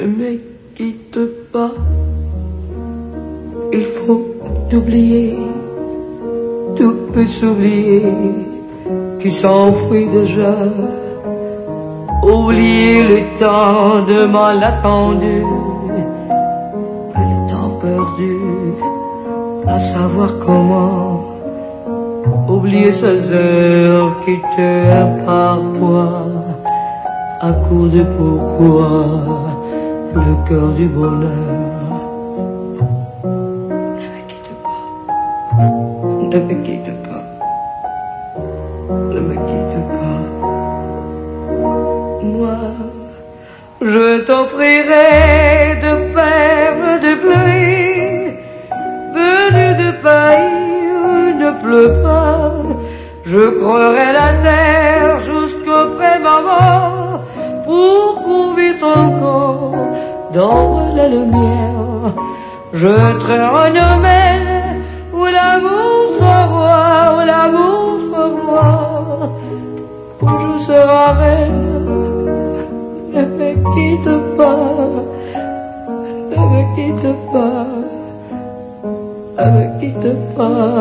me quitte pas, il faut t'oublier, tout peut s'oublier, qui s'enfuit déjà. Oublier le temps de mal attendu, le temps perdu, à savoir comment. Oublier ces heures qui t'aiment parfois, à coup de pourquoi, le cœur du bonheur. Ne me quitte pas, ne me quitte pas, ne me quitte pas. Moi, je t'offrirai de perles de pluie, venues de pays où il ne pleut pas. Je creuserai la terre jusqu'auprès de ma mort pour couvrir ton corps dans la lumière. Je serai un domaine où l'amour soit roi, où l'amour soit gloire, où je serai reine. Ne me quitte pas, ne me quitte pas, ne me quitte pas.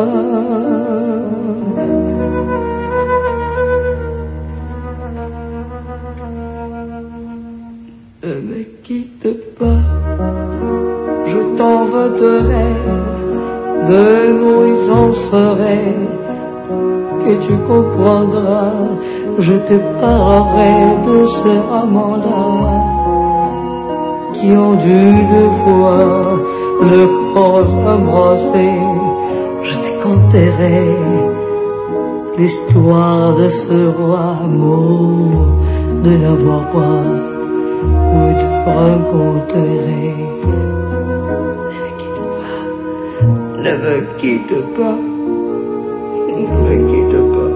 Ne me quitte pas, je t'envoûterai de mots insensibles que tu comprendras. Je te parlerai de ces amants-là qui ont dû deux fois le corps embrassé. Je te conterai l'histoire de ce roi mort de n'avoir pas pu te rencontrer. Ne me quitte pas, ne me quitte pas.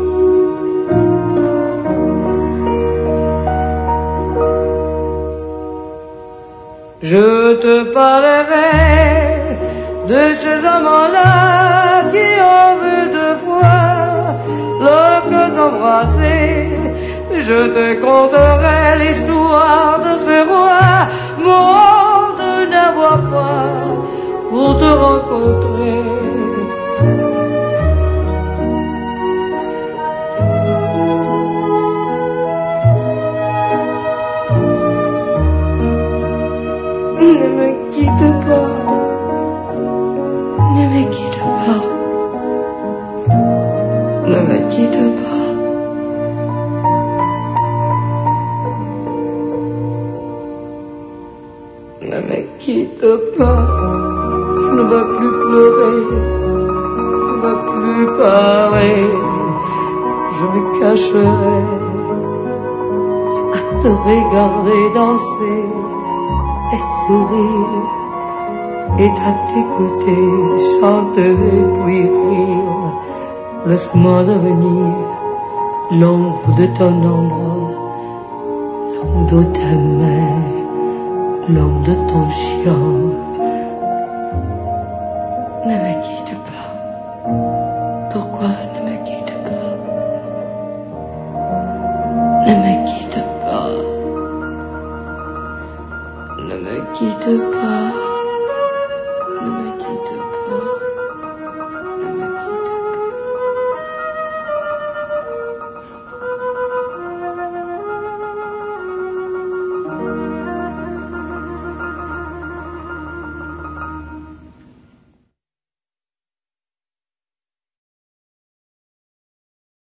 Je te parlerai de ces amants-là qui ont vu deux fois leurs cœurs embrassés. Je te conterai l'histoire de ce roi mort de n'avoir pas pour te rencontrer. Ne me quitte pas, ne me quitte pas, ne me quitte pas. Ne me quitte pas, je ne veux plus pleurer, je ne veux plus parler, je me cacherai à te regarder danser et sourire, et à t'écouter chanter puis rire. Laisse-moi devenir l'ombre de ton ombre, l'ombre de ta main, l'ombre de ton chien. Ne me quitte pas, pourquoi ne me quitte pas? Ne me quitte pas, ne me quitte pas.